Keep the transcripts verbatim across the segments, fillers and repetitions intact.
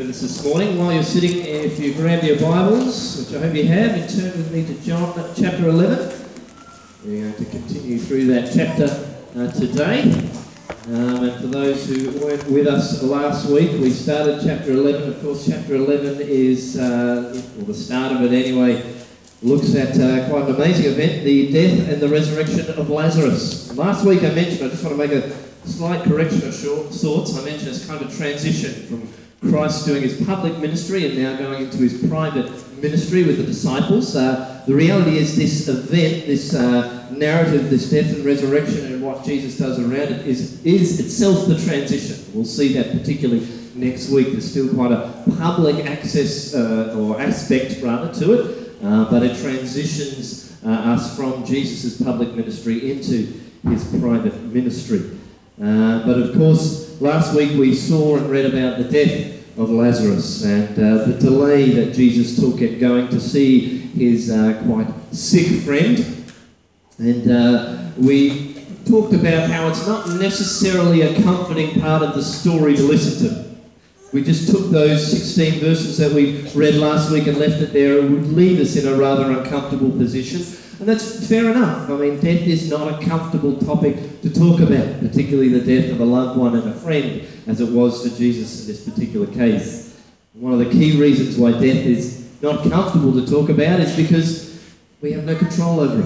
with us this morning. While you're sitting, if you grab your Bibles, which I hope you have, and turn with me to John chapter eleven. We're going to continue through that chapter uh, today. Um, and for those who weren't with us last week, we started chapter eleven. Of course, chapter eleven is, uh, well, the start of it anyway, looks at uh, quite an amazing event, the death and the resurrection of Lazarus. Last week I mentioned, I just want to make a slight correction of short sorts. I mentioned it's kind of a transition from Christ doing his public ministry and now going into his private ministry with the disciples. Uh, the reality is this event, this uh, narrative, this death and resurrection and what Jesus does around it is, is itself the transition. We'll see that particularly next week. There's still quite a public access uh, or aspect rather to it, uh, but it transitions uh, us from Jesus' public ministry into his private ministry. Uh, but of course, last week we saw and read about the death of Lazarus and uh, the delay that Jesus took in going to see his uh, quite sick friend. And uh, we talked about how it's not necessarily a comforting part of the story to listen to. We just took those sixteen verses that we read last week and left it there. It would leave us in a rather uncomfortable position. And that's fair enough. I mean, death is not a comfortable topic to talk about, particularly the death of a loved one and a friend, as it was for Jesus in this particular case. One of the key reasons why death is not comfortable to talk about is because we have no control over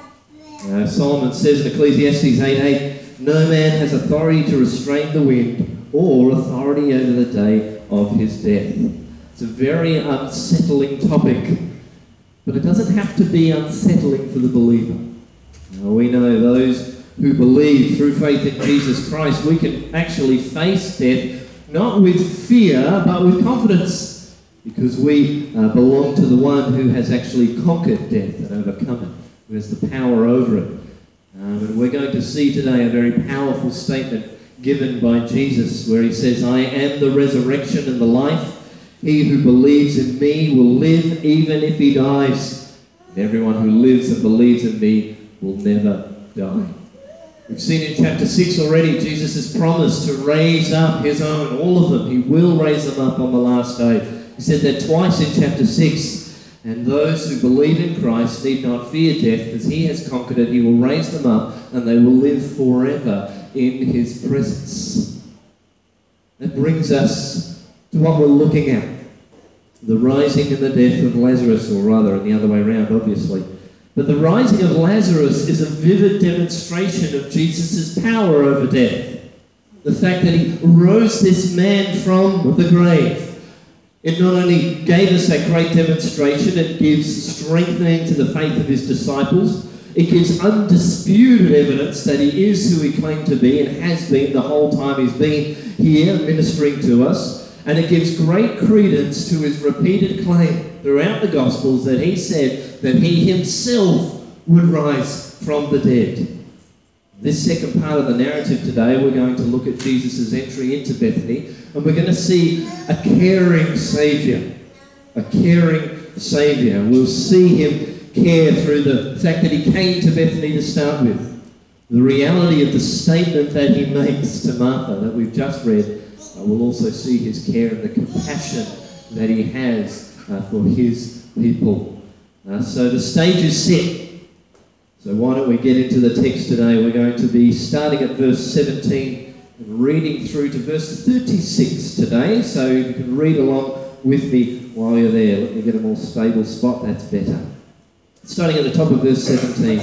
it. Uh, Solomon says in Ecclesiastes eight eight, "No man has authority to restrain the wind or authority over the day of his death." It's a very unsettling topic. But it doesn't have to be unsettling for the believer. Now, we know those who believe through faith in Jesus Christ, we can actually face death not with fear, but with confidence, because we uh, belong to the one who has actually conquered death and overcome it, who has the power over it. Um, and we're going to see today a very powerful statement given by Jesus, where he says, "I am the resurrection and the life. He who believes in me will live even if he dies. And everyone who lives and believes in me will never die." We've seen in chapter six already, Jesus has promised to raise up his own, all of them. He will raise them up on the last day. He said that twice in chapter six. And those who believe in Christ need not fear death, because he has conquered it. He will raise them up and they will live forever in his presence. That brings us to what we're looking at. The rising and the death of Lazarus, or rather, the other way around, obviously. But the rising of Lazarus is a vivid demonstration of Jesus' power over death. The fact that he rose this man from the grave. It not only gave us that great demonstration, it gives strengthening to the faith of his disciples. It gives undisputed evidence that he is who he claimed to be and has been the whole time he's been here ministering to us. And it gives great credence to his repeated claim throughout the Gospels that he said that he himself would rise from the dead. This second part of the narrative today, we're going to look at Jesus' entry into Bethany, and we're going to see a caring Saviour. A caring Saviour. We'll see him care through the fact that he came to Bethany to start with. The reality of the statement that he makes to Martha that we've just read. Uh, we'll also see his care and the compassion that he has uh, for his people. Uh, so the stage is set. So why don't we get into the text today? We're going to be starting at verse seventeen and reading through to verse thirty-six today. So you can read along with me while you're there. Let me get a more stable spot. That's better. Starting at the top of verse seventeen.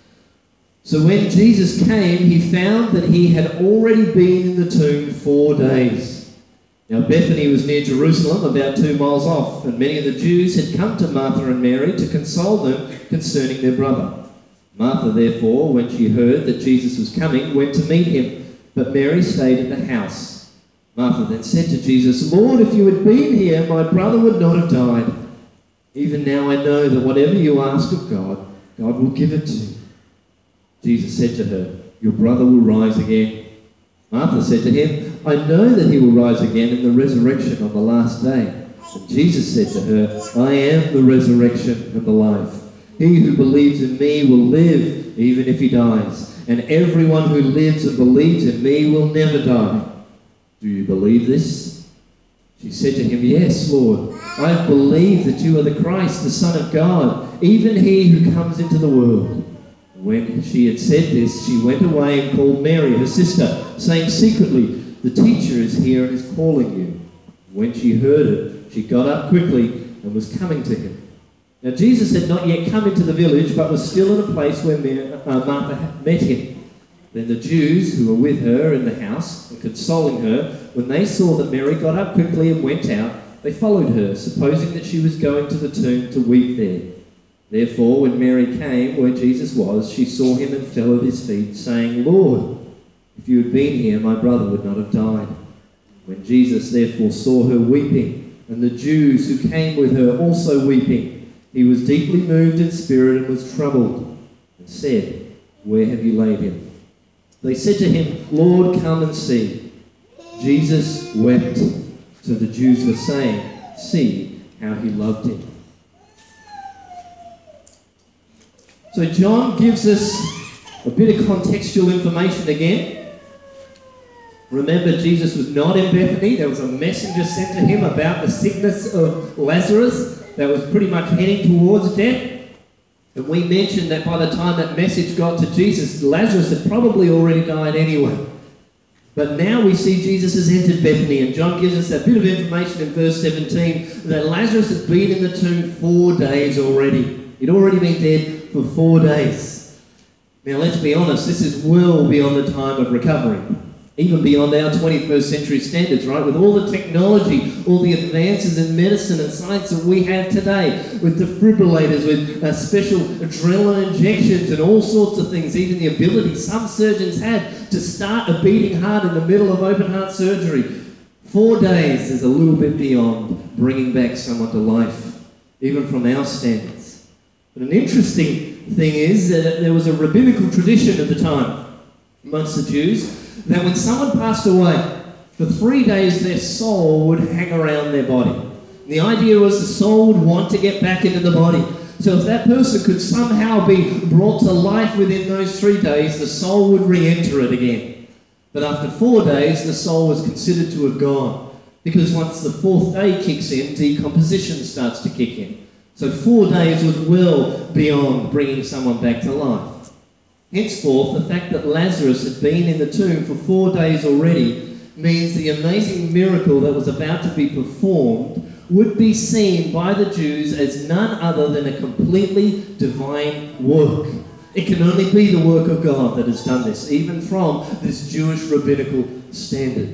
"So when Jesus came, he found that he had already been in the tomb four days. Now Bethany was near Jerusalem, about two miles off, and many of the Jews had come to Martha and Mary to console them concerning their brother. Martha, therefore, when she heard that Jesus was coming, went to meet him, but Mary stayed at the house. Martha then said to Jesus, 'Lord, if you had been here, my brother would not have died. Even now I know that whatever you ask of God, God will give it to you.' Jesus said to her, 'Your brother will rise again.' Martha said to him, 'I know that he will rise again in the resurrection on the last day.' And Jesus said to her, 'I am the resurrection and the life. He who believes in me will live even if he dies. And everyone who lives and believes in me will never die. Do you believe this?' She said to him, "Yes, Lord, I have believed that you are the Christ, the Son of God, even he who comes into the world." When she had said this, she went away and called Mary, her sister, saying secretly, "The teacher is here and is calling you." When she heard it, she got up quickly and was coming to him. Now Jesus had not yet come into the village, but was still in a place where Martha had met him. Then the Jews who were with her in the house and consoling her, when they saw that Mary got up quickly and went out, they followed her, supposing that she was going to the tomb to weep there. Therefore, when Mary came where Jesus was, she saw him and fell at his feet, saying, "Lord, if you had been here, my brother would not have died." When Jesus therefore saw her weeping, and the Jews who came with her also weeping, he was deeply moved in spirit and was troubled, and said, "Where have you laid him?" They said to him, "Lord, come and see." Jesus wept. So the Jews were saying, "See how he loved him." So John gives us a bit of contextual information again. Remember, Jesus was not in Bethany. There was a messenger sent to him about the sickness of Lazarus that was pretty much heading towards death. And we mentioned that by the time that message got to Jesus, Lazarus had probably already died anyway. But now we see Jesus has entered Bethany, and John gives us a bit of information in verse seventeen that Lazarus had been in the tomb four days already. He'd already been dead for four days. Now let's be honest, this is well beyond the time of recovery. Even beyond our twenty-first century standards, right? With all the technology, all the advances in medicine and science that we have today, with defibrillators, with uh, special adrenaline injections and all sorts of things, even the ability some surgeons had to start a beating heart in the middle of open heart surgery. Four days is a little bit beyond bringing back someone to life, even from our standards. But an interesting thing is that there was a rabbinical tradition at the time amongst the Jews that when someone passed away, for three days their soul would hang around their body. And the idea was the soul would want to get back into the body. So if that person could somehow be brought to life within those three days, the soul would re-enter it again. But after four days, the soul was considered to have gone. Because once the fourth day kicks in, decomposition starts to kick in. So four days was well beyond bringing someone back to life. Henceforth, the fact that Lazarus had been in the tomb for four days already means the amazing miracle that was about to be performed would be seen by the Jews as none other than a completely divine work. It can only be the work of God that has done this, even from this Jewish rabbinical standard.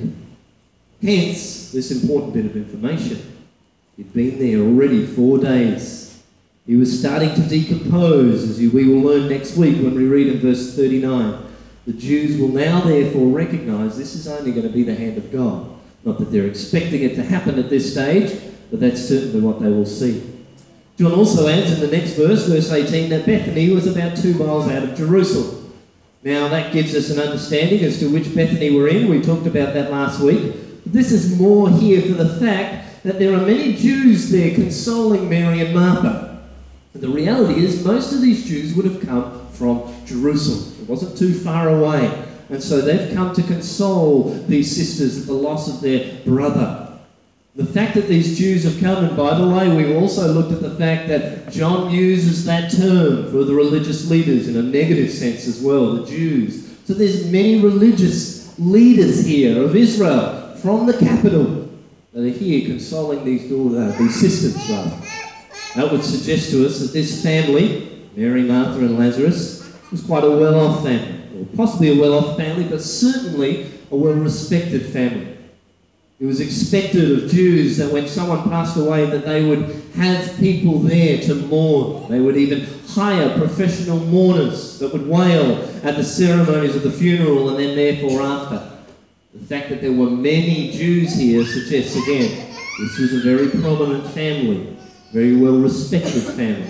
Hence, this important bit of information. He'd been there already four days. He was starting to decompose, as we will learn next week when we read in verse thirty-nine. The Jews will now therefore recognize this is only going to be the hand of God. Not that they're expecting it to happen at this stage, but that's certainly what they will see. John also adds in the next verse, verse eighteen, that Bethany was about two miles out of Jerusalem. Now that gives us an understanding as to which Bethany we're in. We talked about that last week. But this is more here for the fact that there are many Jews there consoling Mary and Martha. And the reality is most of these Jews would have come from Jerusalem. It wasn't too far away. And so they've come to console these sisters at the loss of their brother. The fact that these Jews have come, and by the way, we've also looked at the fact that John uses that term for the religious leaders in a negative sense as well, the Jews. So there's many religious leaders here of Israel from the capital that are here consoling these daughters, these sisters rather. That would suggest to us that this family, Mary, Martha and Lazarus, was quite a well-off family. Or possibly a well-off family, but certainly a well-respected family. It was expected of Jews that when someone passed away that they would have people there to mourn. They would even hire professional mourners that would wail at the ceremonies of the funeral and then therefore after. The fact that there were many Jews here suggests again this was a very prominent family. Very well-respected family.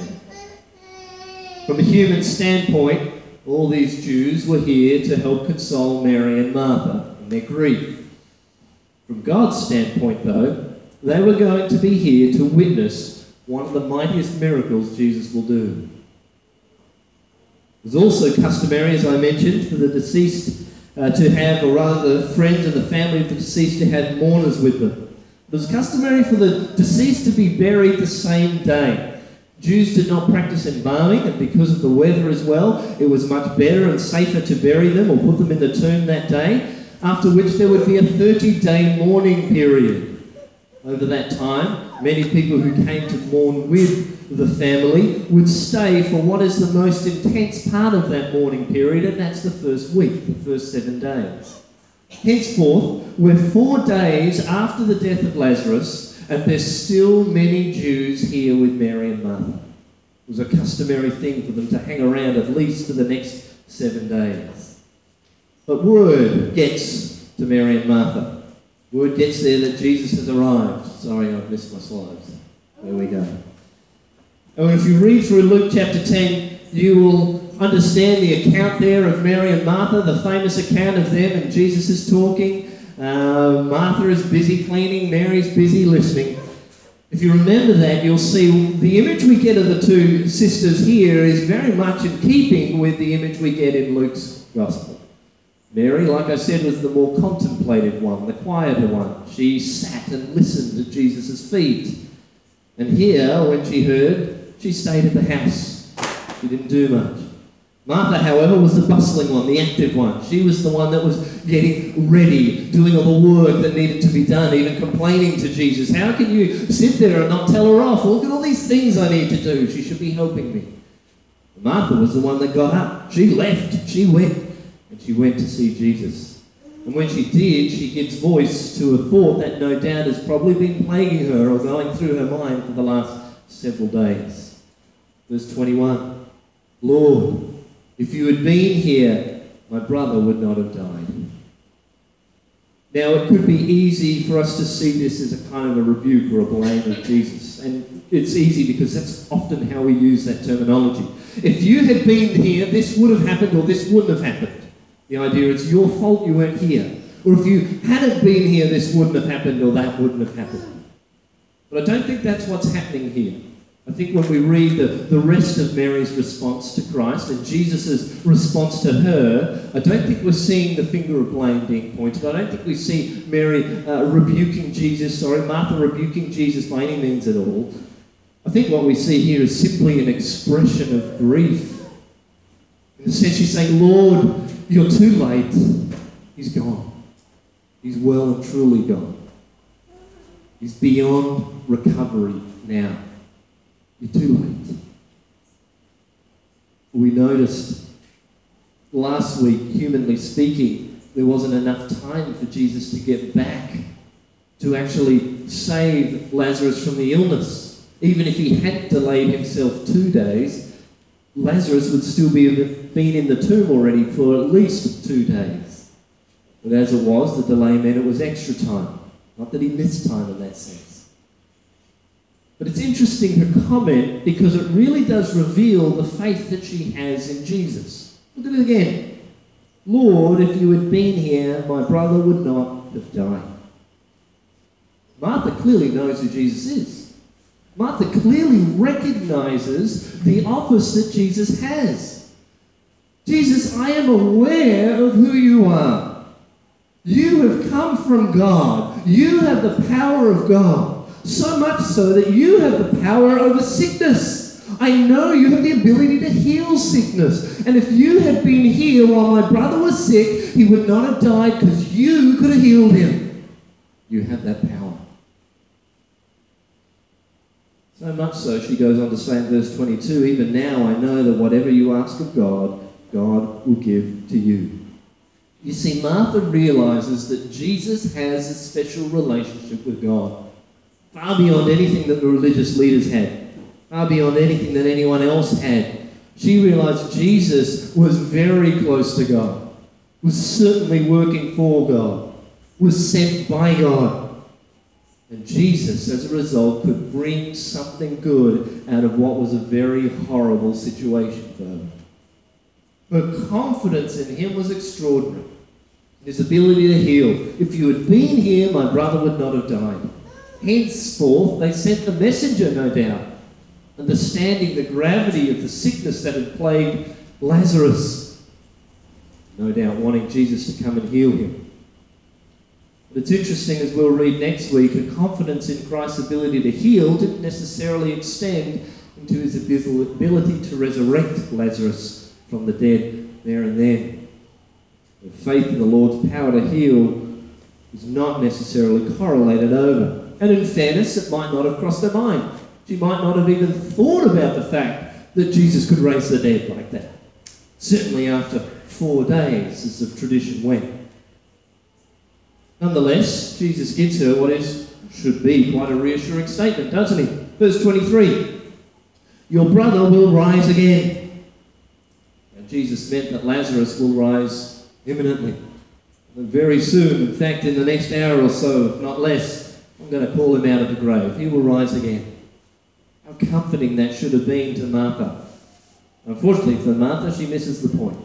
From a human standpoint, all these Jews were here to help console Mary and Martha in their grief. From God's standpoint, though, they were going to be here to witness one of the mightiest miracles Jesus will do. It was also customary, as I mentioned, for the deceased uh, to have, or rather the friends and the family of the deceased to have mourners with them. It was customary for the deceased to be buried the same day. Jews did not practice embalming, and because of the weather as well, it was much better and safer to bury them or put them in the tomb that day, after which there would be a thirty-day mourning period. Over that time, many people who came to mourn with the family would stay for what is the most intense part of that mourning period, and that's the first week, the first seven days. Henceforth, we're four days after the death of Lazarus, and there's still many Jews here with Mary and Martha. It was a customary thing for them to hang around at least for the next seven days. But word gets to Mary and Martha. Word gets there that Jesus has arrived. Sorry, I've missed my slides. There we go. And if you read through Luke chapter ten, you will understand the account there of Mary and Martha, the famous account of them, and Jesus is talking. Uh, Martha is busy cleaning, Mary's busy listening. If you remember that, you'll see the image we get of the two sisters here is very much in keeping with the image we get in Luke's Gospel. Mary, like I said, was the more contemplative one, the quieter one. She sat and listened at Jesus' feet. And here, when she heard, she stayed at the house. She didn't do much. Martha, however, was the bustling one, the active one. She was the one that was getting ready, doing all the work that needed to be done, even complaining to Jesus. How can you sit there and not tell her off? Look at all these things I need to do. She should be helping me. Martha was the one that got up. She left. She went. And she went to see Jesus. And when she did, she gives voice to a thought that no doubt has probably been plaguing her or going through her mind for the last several days. Verse twenty-one, Lord, if you had been here, my brother would not have died. Now, it could be easy for us to see this as a kind of a rebuke or a blame of Jesus. And it's easy because that's often how we use that terminology. If you had been here, this would have happened or this wouldn't have happened. The idea it's your fault you weren't here. Or if you hadn't been here, this wouldn't have happened or that wouldn't have happened. But I don't think that's what's happening here. I think when we read the, the rest of Mary's response to Christ and Jesus' response to her, I don't think we're seeing the finger of blame being pointed. I don't think we see Mary uh, rebuking Jesus, sorry, Martha rebuking Jesus by any means at all. I think what we see here is simply an expression of grief. In a sense, she's saying, Lord, you're too late. He's gone. He's well and truly gone. He's beyond recovery now. You're too late. We noticed last week, humanly speaking, there wasn't enough time for Jesus to get back to actually save Lazarus from the illness. Even if he had delayed himself two days, Lazarus would still be been in the tomb already for at least two days. But as it was, the delay meant it was extra time. Not that he missed time in that sense. But it's interesting, her comment, because it really does reveal the faith that she has in Jesus. Look at it again. Lord, if you had been here, my brother would not have died. Martha clearly knows who Jesus is. Martha clearly recognizes the office that Jesus has. Jesus, I am aware of who you are. You have come from God. You have the power of God. So much so that you have the power over sickness. I know you have the ability to heal sickness. And if you had been here while my brother was sick, he would not have died because you could have healed him. You have that power. So much so, she goes on to say in verse twenty-two, even now I know that whatever you ask of God, God will give to you. You see, Martha realizes that Jesus has a special relationship with God, far beyond anything that the religious leaders had, far beyond anything that anyone else had. She realized Jesus was very close to God, was certainly working for God, was sent by God. And Jesus, as a result, could bring something good out of what was a very horrible situation for her. Her confidence in him was extraordinary. His ability to heal. If you had been here, my brother would not have died. Henceforth, they sent the messenger, no doubt, understanding the gravity of the sickness that had plagued Lazarus, no doubt wanting Jesus to come and heal him. It's interesting, as we'll read next week, a confidence in Christ's ability to heal didn't necessarily extend into his ability to resurrect Lazarus from the dead there and then. The faith in the Lord's power to heal is not necessarily correlated over. And in fairness, it might not have crossed her mind. She might not have even thought about the fact that Jesus could raise the dead like that. Certainly after four days, as the tradition went. Nonetheless, Jesus gives her what is should be quite a reassuring statement, doesn't he? Verse twenty-three, your brother will rise again. And Jesus meant that Lazarus will rise imminently. And very soon, in fact, in the next hour or so, if not less, I'm going to call him out of the grave. He will rise again. How comforting that should have been to Martha. Unfortunately for Martha, she misses the point.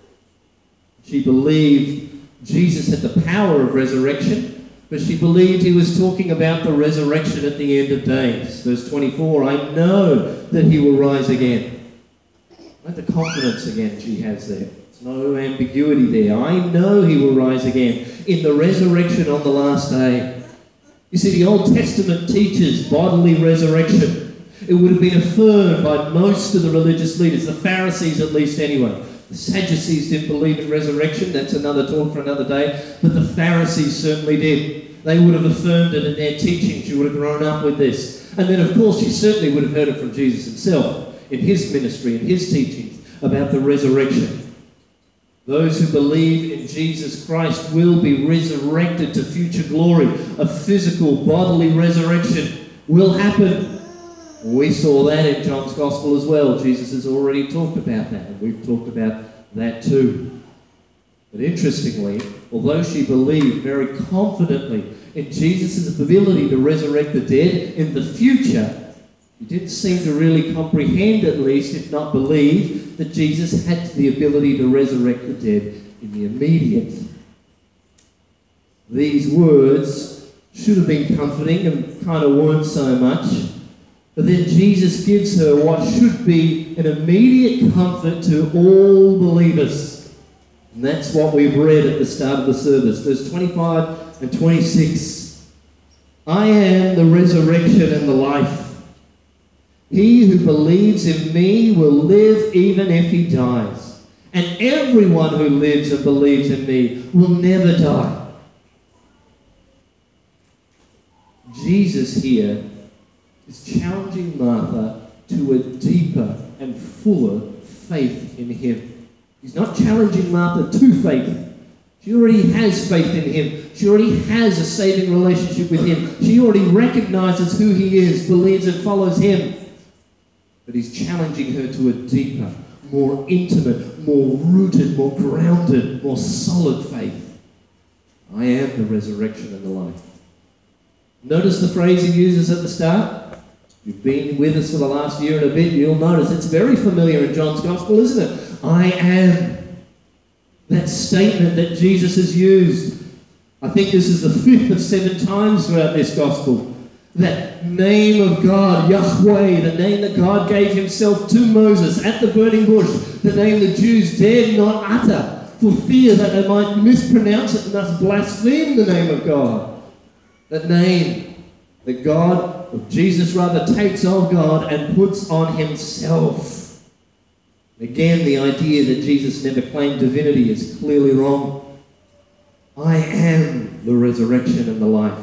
She believed Jesus had the power of resurrection, but she believed he was talking about the resurrection at the end of days. Verse twenty-four, I know that he will rise again. Like the confidence again she has there. There's no ambiguity there. I know he will rise again in the resurrection on the last day. You see, the Old Testament teaches bodily resurrection. It would have been affirmed by most of the religious leaders, the Pharisees at least anyway. The Sadducees didn't believe in resurrection. That's another talk for another day. But the Pharisees certainly did. They would have affirmed it in their teachings. You would have grown up with this. And then, of course, you certainly would have heard it from Jesus himself in his ministry, in his teachings about the resurrection. Those who believe in Jesus Christ will be resurrected to future glory. A physical, bodily resurrection will happen. We saw that in John's Gospel as well. Jesus has already talked about that, and we've talked about that too. But interestingly, although she believed very confidently in Jesus' ability to resurrect the dead in the future, she didn't seem to really comprehend, at least, if not believe, that Jesus had the ability to resurrect the dead in the immediate. These words should have been comforting and kind of weren't so much. But then Jesus gives her what should be an immediate comfort to all believers. And that's what we've read at the start of the service. Verse twenty-five and twenty-six. I am the resurrection and the life. He who believes in me will live even if he dies. And everyone who lives and believes in me will never die. Jesus here is challenging Martha to a deeper and fuller faith in him. He's not challenging Martha to faith. She already has faith in him. She already has a saving relationship with him. She already recognizes who he is, believes and follows him. But he's challenging her to a deeper, more intimate, more rooted, more grounded, more solid faith. I am the resurrection and the life. Notice the phrase he uses at the start? You've been with us for the last year and a bit, you'll notice it's very familiar in John's Gospel, isn't it? I am. That statement that Jesus has used. I think this is the fifth of seven times throughout this Gospel. That name of God, Yahweh, the name that God gave himself to Moses at the burning bush, the name the Jews dared not utter for fear that they might mispronounce it and thus blaspheme the name of God. That name that God Well, Jesus rather takes on God and puts on himself. Again, the idea that Jesus never claimed divinity is clearly wrong. I am the resurrection and the life.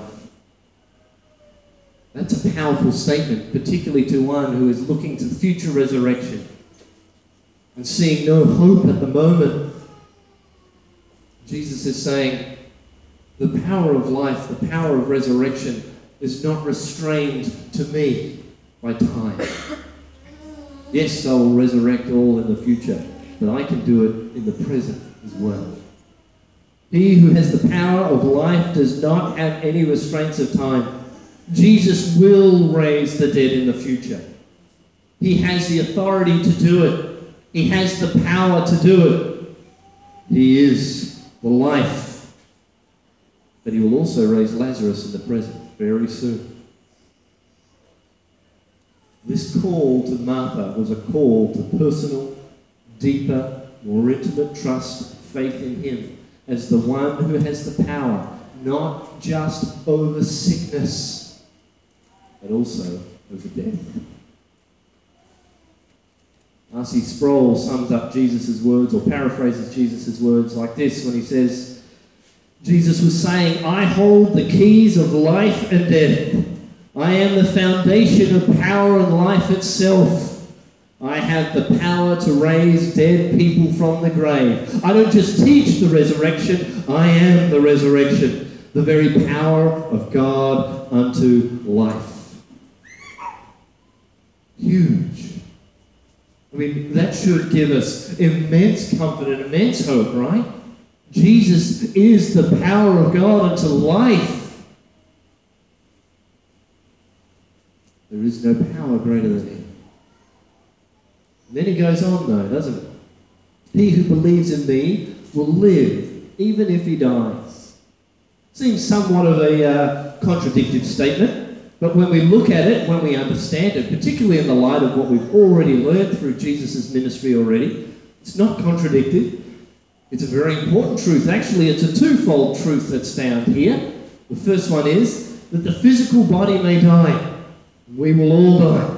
That's a powerful statement, particularly to one who is looking to future resurrection and seeing no hope at the moment. Jesus is saying, the power of life, the power of resurrection is not restrained to me by time. Yes, I will resurrect all in the future, but I can do it in the present as well. He who has the power of life does not have any restraints of time. Jesus will raise the dead in the future. He has the authority to do it. He has the power to do it. He is the life. But he will also raise Lazarus in the present very soon. This call to Martha was a call to personal, deeper, more intimate trust, faith in him as the one who has the power not just over sickness, but also over death. R C Sproul sums up Jesus' words, or paraphrases Jesus' words like this when he says, Jesus was saying, I hold the keys of life and death. I am the foundation of power and life itself. I have the power to raise dead people from the grave. I don't just teach the resurrection, I am the resurrection, the very power of God unto life. Huge. I mean, that should give us immense comfort and immense hope, right? Jesus is the power of God unto life. There is no power greater than him. And then he goes on though, doesn't it? He who believes in me will live, even if he dies. Seems somewhat of a uh, contradictory statement, but when we look at it, when we understand it, particularly in the light of what we've already learned through Jesus' ministry already, it's not contradictory. It's a very important truth. Actually, it's a twofold truth that's found here. The first one is that the physical body may die. We will all die.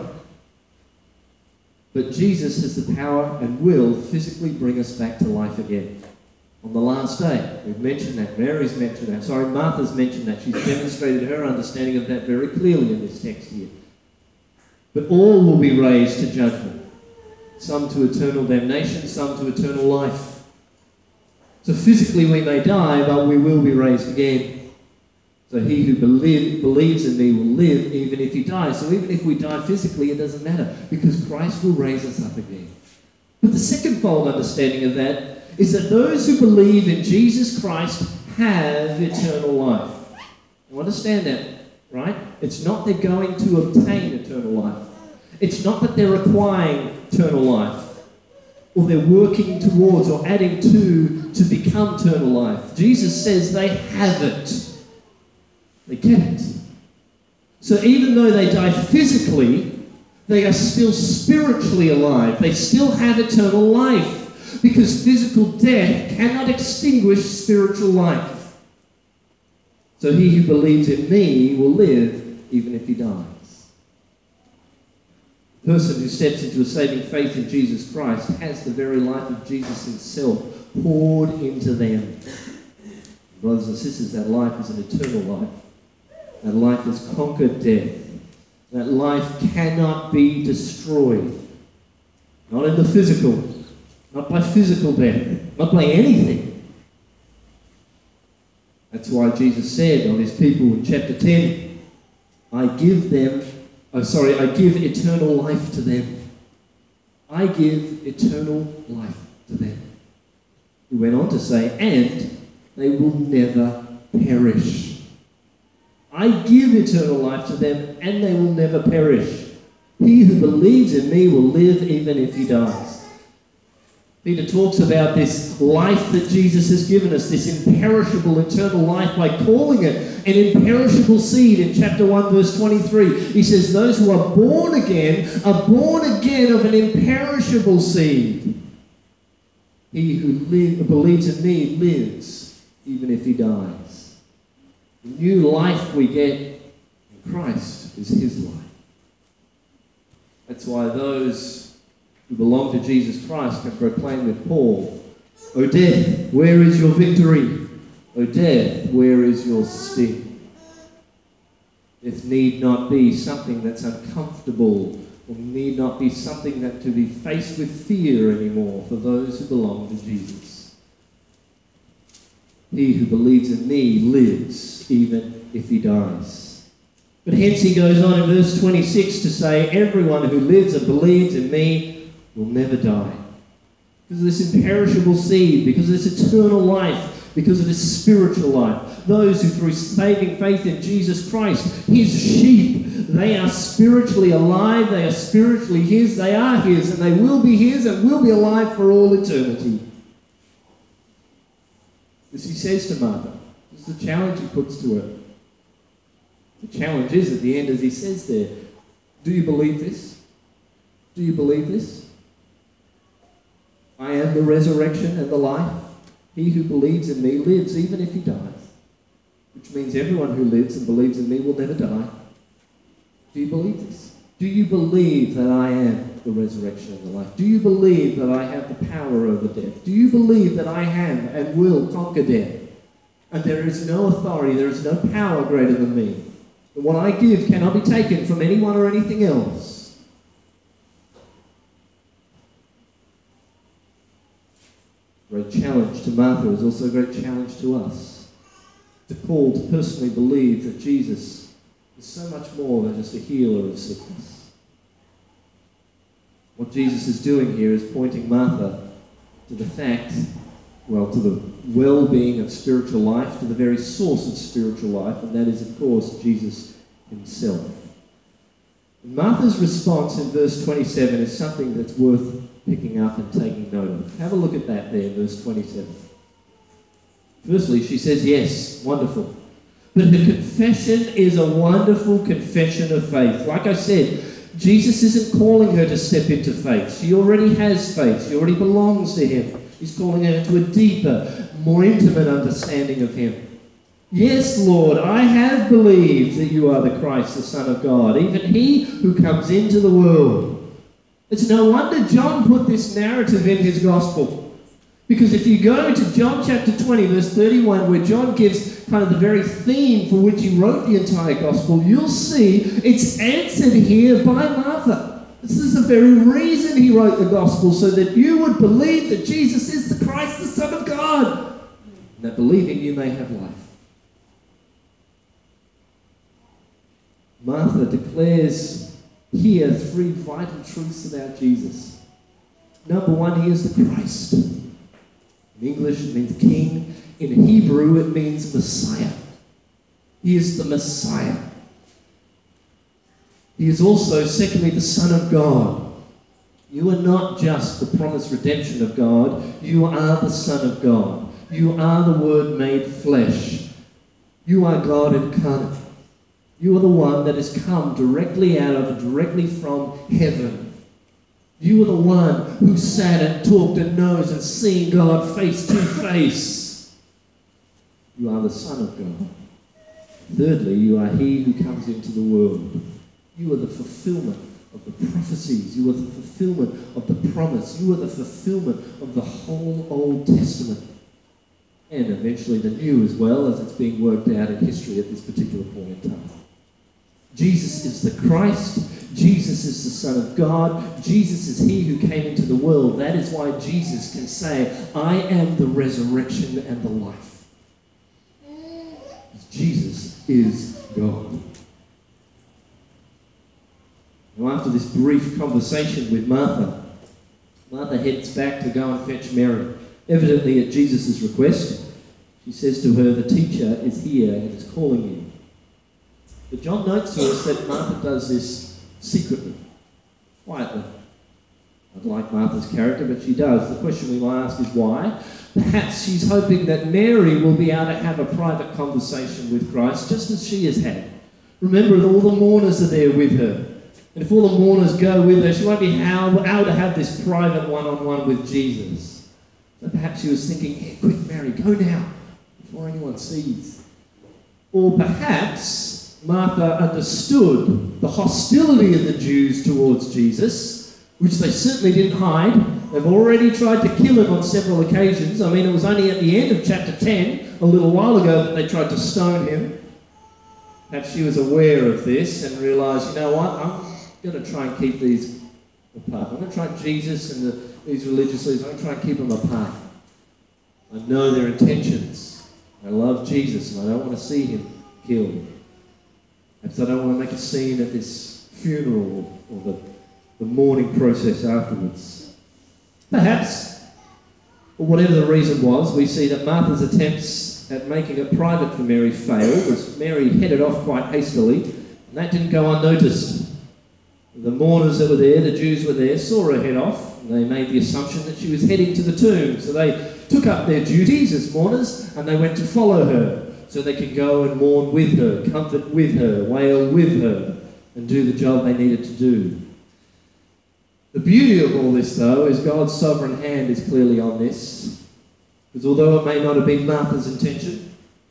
But Jesus has the power and will physically bring us back to life again. On the last day, we've mentioned that. Mary's mentioned that. Sorry, Martha's mentioned that. She's demonstrated her understanding of that very clearly in this text here. But all will be raised to judgment. Some to eternal damnation, some to eternal life. So physically we may die, but we will be raised again. So he who believe, believes in me will live even if he dies. So even if we die physically, it doesn't matter, because Christ will raise us up again. But the second fold understanding of that is that those who believe in Jesus Christ have eternal life. Now understand that, right? It's not they're going to obtain eternal life. It's not that they're acquiring eternal life, or they're working towards or adding to to become eternal life. Jesus says they have it. They get it. So even though they die physically, they are still spiritually alive. They still have eternal life, because physical death cannot extinguish spiritual life. So he who believes in me will live even if he dies. The person who steps into a saving faith in Jesus Christ has the very life of Jesus himself poured into them. Brothers and sisters, that life is an eternal life. That life has conquered death. That life cannot be destroyed. Not in the physical. Not by physical death. Not by anything. That's why Jesus said of his people in chapter ten, I give them, oh sorry, I give eternal life to them. I give eternal life to them. He went on to say, and they will never perish. I give eternal life to them, and they will never perish. He who believes in me will live even if he dies. Peter talks about this life that Jesus has given us, this imperishable eternal life, by calling it an imperishable seed in chapter one, verse twenty-three. He says, those who are born again are born again of an imperishable seed. He who live, believes in me lives even if he dies. The new life we get in Christ is his life. That's why those who belong to Jesus Christ can proclaim with Paul, O death, where is your victory? O death, where is your sting? Death need not be something that's uncomfortable, or need not be something that to be faced with fear anymore for those who belong to Jesus. He who believes in me lives, even if he dies. But hence he goes on in verse twenty-six to say, everyone who lives and believes in me will never die. Because of this imperishable seed, because of this eternal life, because of this spiritual life. Those who through saving faith in Jesus Christ, his sheep, they are spiritually alive, they are spiritually his, they are his, and they will be his and will be alive for all eternity. As he says to Martha, this is the challenge he puts to her. The challenge is at the end, as he says there, do you believe this? Do you believe this? I am the resurrection and the life. He who believes in me lives even if he dies. which means everyone who lives and believes in me will never die. Do you believe this? Do you believe that I am the resurrection and the life? Do you believe that I have the power over death? Do you believe that I have and will conquer death? And there is no authority, there is no power greater than me. That what I give cannot be taken from anyone or anything else. Great challenge to Martha is also a great challenge to us. The call to personally believe that Jesus is so much more than just a healer of sickness. What Jesus is doing here is pointing Martha to the fact, well, to the well-being of spiritual life, to the very source of spiritual life, and that is, of course, Jesus himself. And Martha's response in verse twenty-seven is something that's worth picking up and taking note of. Have a look at that there, verse twenty-seven. Firstly, she says, yes, wonderful. But her confession is a wonderful confession of faith. Like I said, Jesus isn't calling her to step into faith. She already has faith. She already belongs to him. He's calling her to a deeper, more intimate understanding of him. Yes, Lord, I have believed that you are the Christ, the Son of God, even he who comes into the world. It's no wonder John put this narrative in his gospel. Because if you go to John chapter twenty, verse thirty-one, where John gives kind of the very theme for which he wrote the entire gospel, you'll see it's answered here by Martha. This is the very reason he wrote the gospel, so that you would believe that Jesus is the Christ, the Son of God, and that believing you may have life. Martha declares here three vital truths about Jesus. Number one, he is the Christ. In English, it means king. In Hebrew, it means Messiah. He is the Messiah. He is also, secondly, the Son of God. You are not just the promised redemption of God. You are the Son of God. You are the Word made flesh. You are God incarnate. You are the one that has come directly out of, directly from heaven. You are the one who sat and talked and knows and seen God face to face. You are the Son of God. Thirdly, you are he who comes into the world. You are the fulfillment of the prophecies. You are the fulfillment of the promise. You are the fulfillment of the whole Old Testament. And eventually the New as well, as it's being worked out in history at this particular point in time. Jesus is the Christ. Jesus is the Son of God. Jesus is he who came into the world. That is why Jesus can say, I am the resurrection and the life. Jesus is God. Now, after this brief conversation with Martha, Martha heads back to go and fetch Mary. Evidently at Jesus' request, she says to her, the teacher is here and is calling you. But John notes to us that Martha does this secretly, quietly. I don't like Martha's character, but she does. The question we might ask is why? Perhaps she's hoping that Mary will be able to have a private conversation with Christ, just as she has had. Remember that all the mourners are there with her. And if all the mourners go with her, she won't be able to have this private one-on-one with Jesus. So perhaps she was thinking, yeah, quick, Mary, go now, before anyone sees. Or perhaps Martha understood the hostility of the Jews towards Jesus, which they certainly didn't hide. They've already tried to kill him on several occasions. I mean, it was only at the end of chapter ten, a little while ago, that they tried to stone him. Perhaps she was aware of this and realised, you know what, I'm going to try and keep these apart. I'm going to try Jesus and the, these religious leaders, I'm going to try and keep them apart. I know their intentions. I love Jesus and I don't want to see him killed. Perhaps I don't want to make a scene at this funeral or the, the mourning process afterwards. Perhaps, or whatever the reason was, we see that Martha's attempts at making it private for Mary failed, as Mary headed off quite hastily, and that didn't go unnoticed. The mourners that were there, the Jews were there, saw her head off, and they made the assumption that she was heading to the tomb. So they took up their duties as mourners, and they went to follow her, so they could go and mourn with her, comfort with her, wail with her, and do the job they needed to do. The beauty of all this, though, is God's sovereign hand is clearly on this. Because although it may not have been Martha's intention,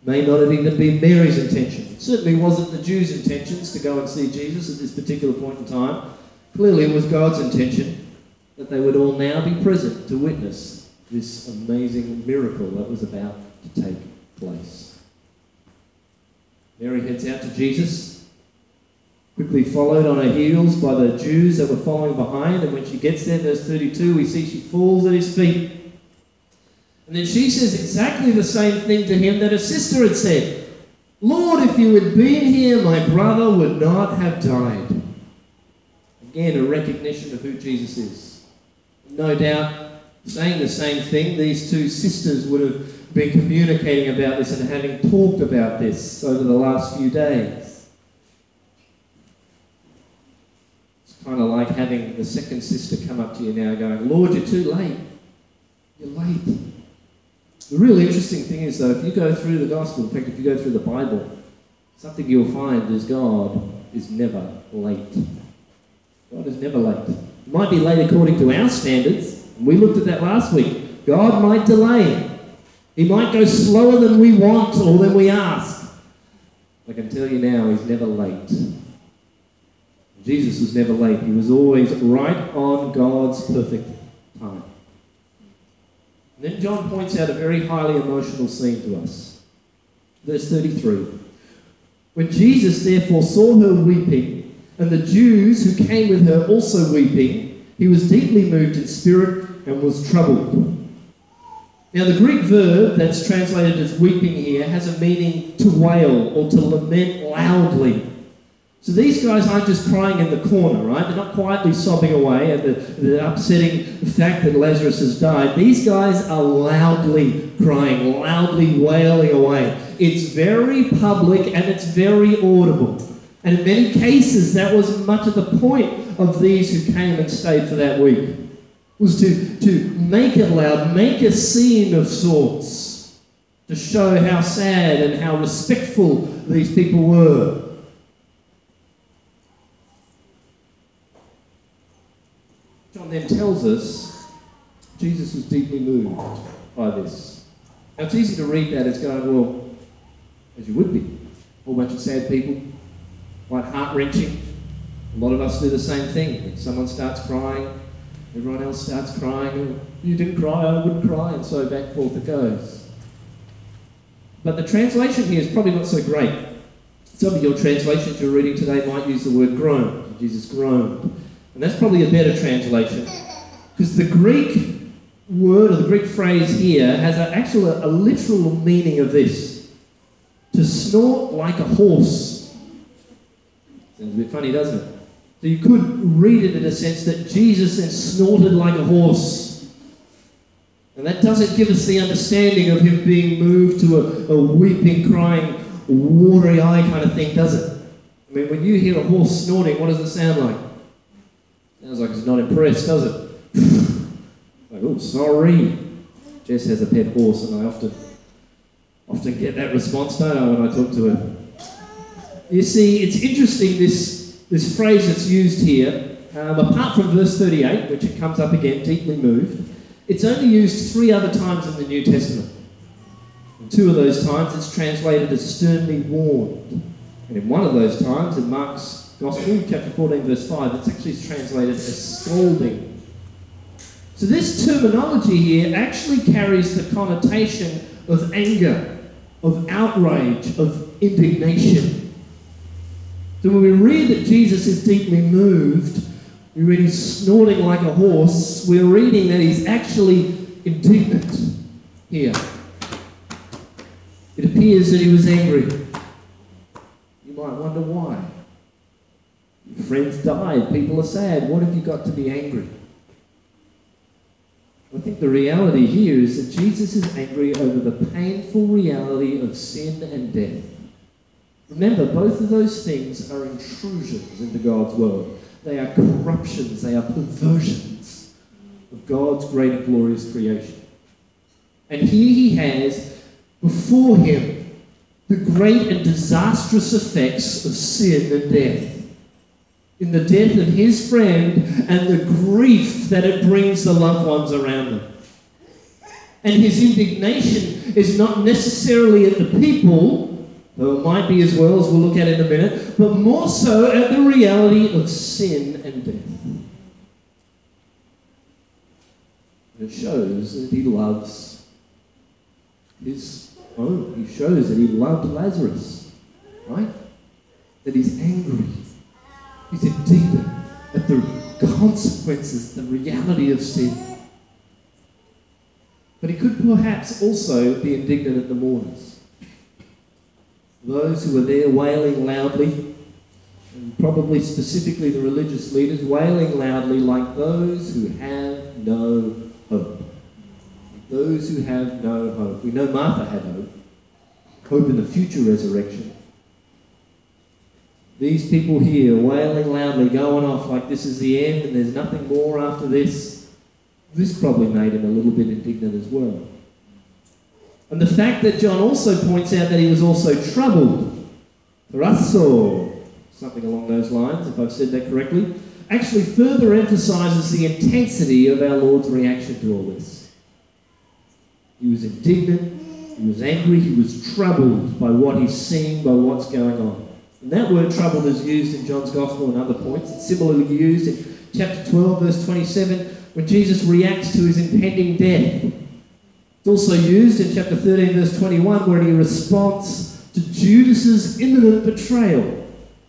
May not have even been Mary's intention. It certainly wasn't the Jews' intentions to go and see Jesus at this particular point in time. Clearly it was God's intention that they would all now be present to witness this amazing miracle that was about to take place. Mary heads out to Jesus, quickly followed on her heels by the Jews that were following behind, and when she gets there, verse thirty-two, we see she falls at his feet. And then she says exactly the same thing to him that her sister had said. Lord, if you had been here, my brother would not have died. Again, a recognition of who Jesus is. No doubt, saying the same thing, these two sisters would have been communicating about this and having talked about this over the last few days. It's kind of like having the second sister come up to you now going, Lord, you're too late. You're late. The really interesting thing is, though, if you go through the gospel, in fact, if you go through the Bible, something you'll find is God is never late. God is never late. It might be late according to our standards. We looked at that last week. God might delay. He might go slower than we want or than we ask. I can tell you now, he's never late. Jesus was never late. He was always right on God's perfect time. And then John points out a very highly emotional scene to us. Verse thirty-three. When Jesus therefore saw her weeping, and the Jews who came with her also weeping, he was deeply moved in spirit and was troubled. Now the Greek verb that's translated as weeping here has a meaning to wail or to lament loudly. So these guys aren't just crying in the corner, right? They're not quietly sobbing away at the, the upsetting fact that Lazarus has died. These guys are loudly crying, loudly wailing away. It's very public and it's very audible. And in many cases, that was much of the point of these who came and stayed for that week. Was to, to make it loud, make a scene of sorts, to show how sad and how respectful these people were. John then tells us Jesus was deeply moved by this. Now it's easy to read that as going, well, as you would be, a whole bunch of sad people, quite heart-wrenching. A lot of us do the same thing. When someone starts crying, everyone else starts crying. You didn't cry, I wouldn't cry, and so back forth it goes. But the translation here is probably not so great. Some of your translations you're reading today might use the word groan. Jesus groaned. And that's probably a better translation. Because the Greek word or the Greek phrase here has a, actually a, a literal meaning of this. To snort like a horse. Sounds a bit funny, doesn't it? So you could read it in a sense that Jesus then snorted like a horse. And that doesn't give us the understanding of him being moved to a, a weeping, crying, watery eye kind of thing, does it? I mean, when you hear a horse snorting, what does it sound like? Sounds like he's not impressed, does it? Like, oh, sorry. Jess has a pet horse, and I often, often get that response, don't I, when I talk to her. You see, it's interesting, this, this phrase that's used here, um, apart from verse thirty-eight, which it comes up again, deeply moved, it's only used three other times in the New Testament. And two of those times it's translated as sternly warned. And in one of those times, in Mark's Gospel, chapter fourteen, verse five, it's actually translated as scolding. So this terminology here actually carries the connotation of anger, of outrage, of indignation. So when we read that Jesus is deeply moved, we read he's snorting like a horse, we're reading that he's actually indignant here. It appears that he was angry. You might wonder why. Your friends died, people are sad, what have you got to be angry? I think the reality here is that Jesus is angry over the painful reality of sin and death. Remember, both of those things are intrusions into God's world. They are corruptions, they are perversions of God's great and glorious creation. And here he has before him the great and disastrous effects of sin and death. In the death of his friend and the grief that it brings the loved ones around them. And his indignation is not necessarily at the people, though it might be as well, as we'll look at in a minute, but more so at the reality of sin and death. And it shows that he loves his own. He shows that he loved Lazarus, right? That he's angry. He's indignant at the consequences, the reality of sin. But he could perhaps also be indignant at the mourners. Those who were there wailing loudly, and probably specifically the religious leaders, wailing loudly like those who have no hope. Those who have no hope. We know Martha had hope. Hope in the future resurrection. These people here wailing loudly, going off like this is the end and there's nothing more after this. This probably made him a little bit indignant as well. And the fact that John also points out that he was also troubled, rasso, something along those lines, if I've said that correctly, actually further emphasises the intensity of our Lord's reaction to all this. He was indignant, he was angry, he was troubled by what he's seeing, by what's going on. And that word troubled is used in John's Gospel and other points. It's similarly used in chapter twelve, verse twenty-seven, when Jesus reacts to his impending death. It's also used in chapter thirteen, verse twenty-one, where he responds to Judas's imminent betrayal.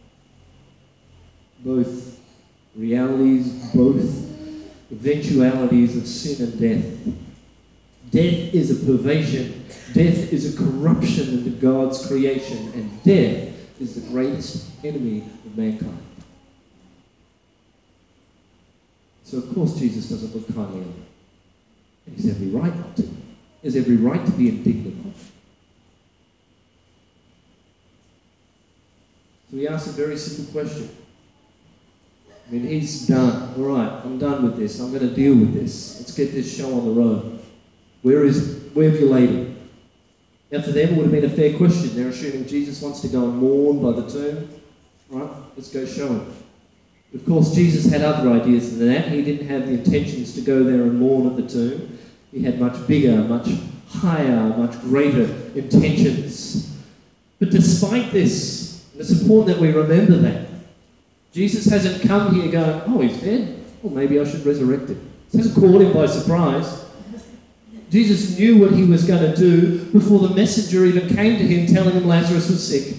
Both realities, both eventualities of sin and death. Death is a pervasion. Death is a corruption into God's creation. And death is the greatest enemy of mankind. So of course Jesus doesn't look kindly on him. And he's every right not to. He has every right to be indignant. So he asks a very simple question. I mean, he's done. All right, I'm done with this. I'm going to deal with this. Let's get this show on the road. Where is, where have you laid him? Now for them it would have been a fair question. They're assuming Jesus wants to go and mourn by the tomb. Right, let's go show him. Of course, Jesus had other ideas than that. He didn't have the intentions to go there and mourn at the tomb. He had much bigger, much higher, much greater intentions. But despite this, and it's important that we remember that, Jesus hasn't come here going, oh, he's dead? Well, maybe I should resurrect him. He hasn't caught him by surprise. Jesus knew what he was going to do before the messenger even came to him telling him Lazarus was sick.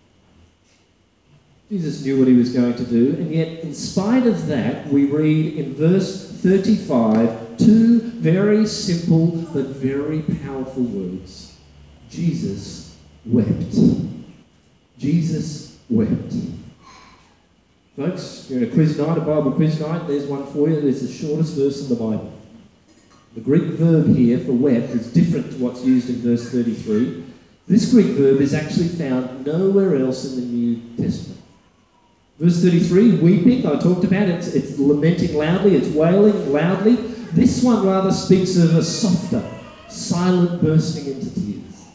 Jesus knew what he was going to do, and yet in spite of that, we read in verse thirty-five two very simple but very powerful words. Jesus wept. Jesus wept. Folks, you're in a quiz night, a Bible quiz night, there's one for you. There's the shortest verse in the Bible. The Greek verb here for wept is different to what's used in verse thirty-three. This Greek verb is actually found nowhere else in the New Testament. Verse thirty-three, weeping, I talked about, it's, it's lamenting loudly, it's wailing loudly. This one rather speaks of a softer, silent bursting into tears.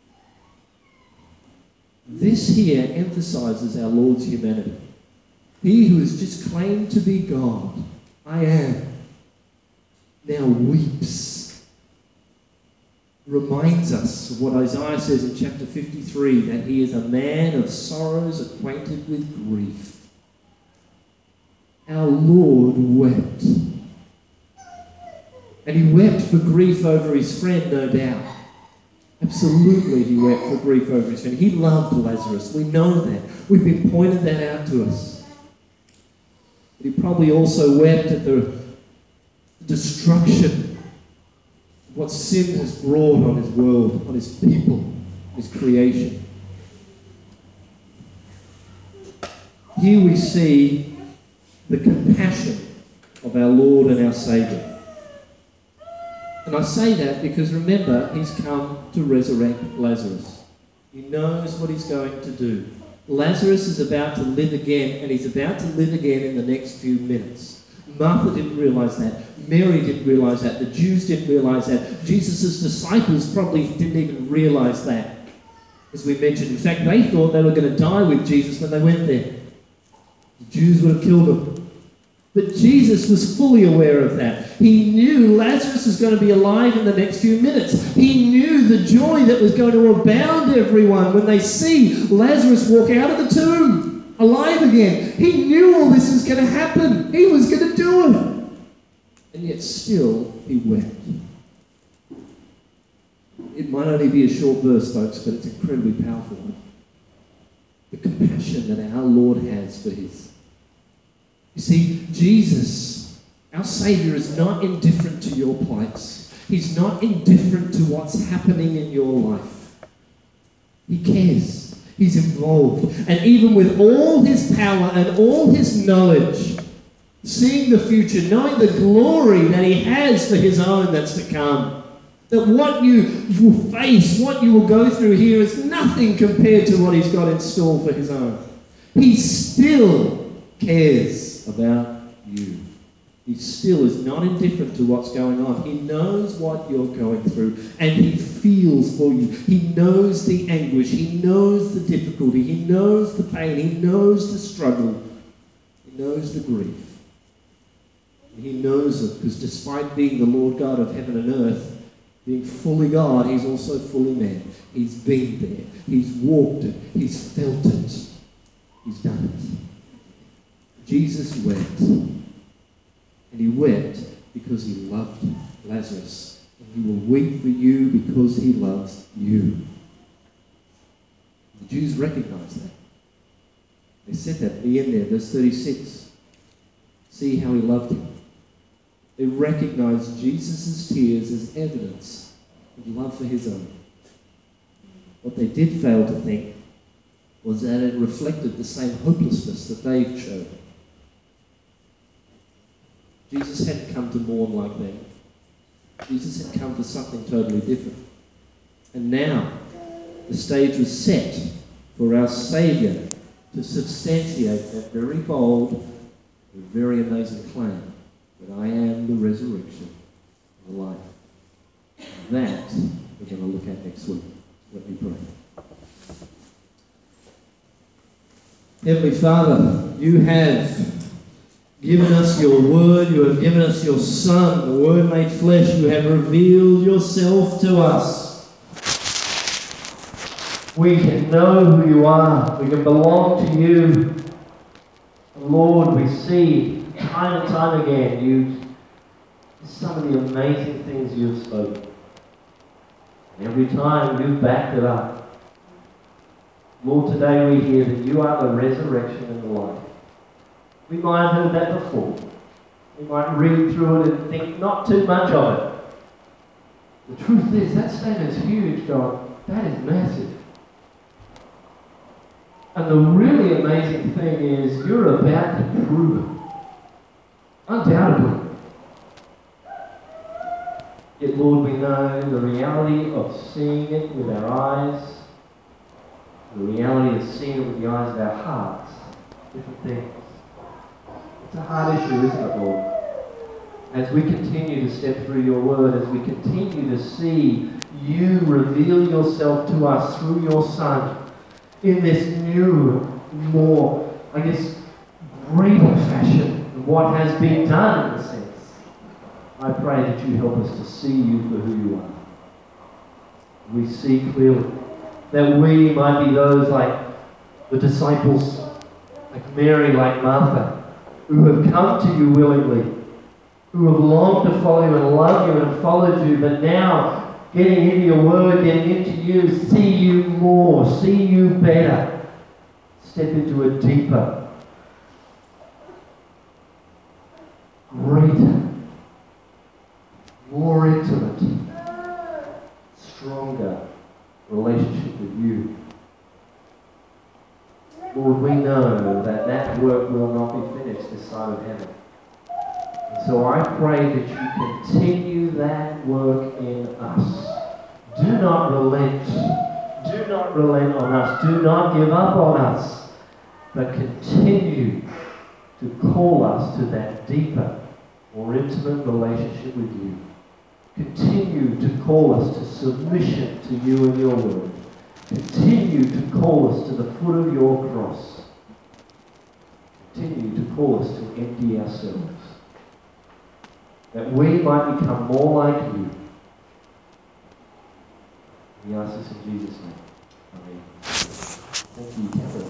This here emphasizes our Lord's humanity. He who has just claimed to be God, I am, now weeps. Reminds us of what Isaiah says in chapter fifty-three, that he is a man of sorrows, acquainted with grief. Our Lord wept. And he wept for grief over his friend, no doubt. Absolutely he wept for grief over his friend. He loved Lazarus. We know that. We've been pointed that out to us. But he probably also wept at the destruction of what sin has brought on his world, on his people, his creation. Here we see the compassion of our Lord and our Saviour. And I say that because remember, he's come to resurrect Lazarus. He knows what he's going to do. Lazarus is about to live again, and he's about to live again in the next few minutes. Martha didn't realise that. Mary didn't realise that. The Jews didn't realise that. Jesus' disciples probably didn't even realise that. As we mentioned, in fact, they thought they were going to die with Jesus when they went there. The Jews would have killed him. But Jesus was fully aware of that. He knew Lazarus was going to be alive in the next few minutes. He knew the joy that was going to abound everyone when they see Lazarus walk out of the tomb alive again. He knew all this was going to happen. He was going to do it. And yet still he wept. It might only be a short verse, folks, but it's incredibly powerful. The compassion that our Lord has for his. You see, Jesus, our Saviour, is not indifferent to your plights. He's not indifferent to what's happening in your life. He cares. He's involved. And even with all his power and all his knowledge, seeing the future, knowing the glory that he has for his own that's to come, that what you will face, what you will go through here is nothing compared to what he's got in store for his own. He still cares about you. He still is not indifferent to what's going on. He knows what you're going through, and he feels for you. He knows the anguish. He knows the difficulty. He knows the pain. He knows the struggle. He knows the grief. And he knows it because despite being the Lord God of heaven and earth, being fully God, he's also fully man. He's been there. He's walked it. He's felt it. He's done it. Jesus wept. And he wept because he loved Lazarus. And he will weep for you because he loves you. The Jews recognized that. They said that at the end there, verse thirty-six. See how he loved him. They recognized Jesus' tears as evidence of love for his own. What they did fail to think was that it reflected the same hopelessness that they've shown. Jesus hadn't come to mourn like them. Jesus had come for something totally different. And now, the stage was set for our Saviour to substantiate that very bold, very amazing claim that I am the resurrection and the life. And that we're going to look at next week. Let me pray. Heavenly Father, you have given us your word, you have given us your Son, the Word made flesh, you have revealed yourself to us. We can know who you are, we can belong to you. And Lord, we see time and time again you some of the amazing things you've spoken. And every time you've backed it up. Lord, today we hear that you are the resurrection and the life. We might have heard that before. We might read through it and think not too much of it. The truth is, that statement is huge, God. That is massive. And the really amazing thing is, you're about to prove it. Undoubtedly. Yet, Lord, we know the reality of seeing it with our eyes, the reality of seeing it with the eyes of our hearts, different things. It's a hard issue, isn't it, Lord? As we continue to step through your word, as we continue to see you reveal yourself to us through your Son in this new, more, I guess, greater fashion than what has been done in a sense. I pray that you help us to see you for who you are. We see clearly that we might be those like the disciples, like Mary, like Martha, who have come to you willingly, who have longed to follow you and love you and followed you, but now getting into your word, getting into you, see you more, see you better, step into a deeper, greater, more intimate, stronger relationship with you. Lord, we know that that work will not be finished this side of heaven. And so I pray that you continue that work in us. Do not relent. Do not relent on us. Do not give up on us. But continue to call us to that deeper, more intimate relationship with you. Continue to call us to submission to you and your word. Continue to call us to the foot of your cross. continue to call us to empty ourselves, that we might become more like you. We ask this in Jesus' name. Amen. Thank you, Catherine.